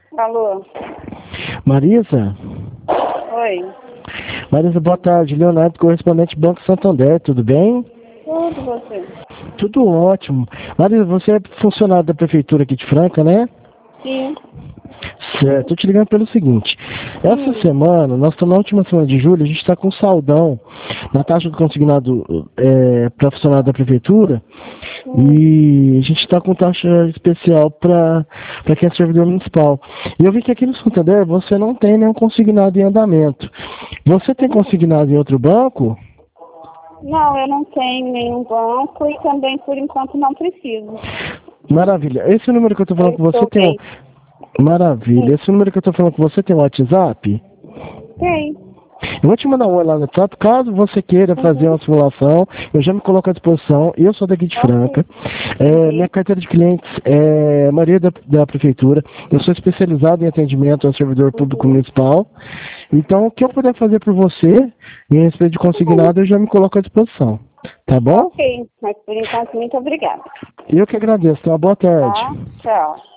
Alô? Marisa? Oi. Marisa, boa tarde. Leonardo, correspondente Banco Santander, tudo bem? Tudo você? Tudo ótimo. Marisa, você é funcionário da Prefeitura aqui de Franca, né? Sim. Certo, estou te ligando pelo seguinte. Essa semana, nós estamos na última semana de julho, a gente está com saldão na taxa do consignado para funcionário da Prefeitura e a gente está com taxa especial para quem é servidor municipal. E eu vi que aqui no Santander você não tem nenhum consignado em andamento. Você tem consignado em outro banco? Não, eu não tenho nenhum banco e também, por enquanto, não preciso. Maravilha. Esse número que eu estou Eu falando com você estou tem um... bem. Maravilha. Esse número que eu estou falando com você tem um WhatsApp? Tem. Eu vou te mandar um oi lá no WhatsApp, caso você queira fazer uma simulação, eu já me coloco à disposição, eu sou daqui de Franca, minha carteira de clientes é Maria da Prefeitura, eu sou especializado em atendimento ao servidor público municipal, então o que eu puder fazer por você, em respeito de consignado, eu já me coloco à disposição, tá bom? Ok, mas por enquanto, muito obrigada. Eu que agradeço, então, boa tarde. Tá? Tchau.